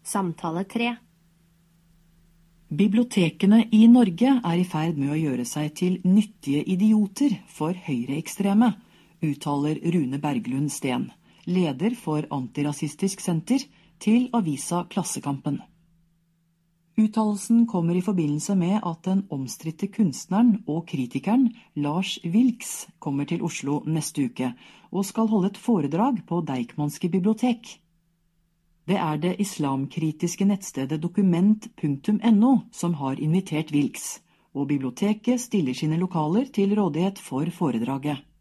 Samtale 3. Bibliotekene i Norge I ferd med å gjøre seg til nyttige idioter for høyreekstreme, uttaler Rune Berglund Steen, leder for Antirasistisk Senter, til avisa Klassekampen. Uttalelsen kommer i forbindelse med at den omstridte kunstneren og kritikeren Lars Vilks kommer til Oslo neste uke og skal holde et foredrag på Deichmanske bibliotek. Det det islamkritiske nettstedet dokument.no som har invitert Vilks, og biblioteket stiller sine lokaler til rådighet for foredraget.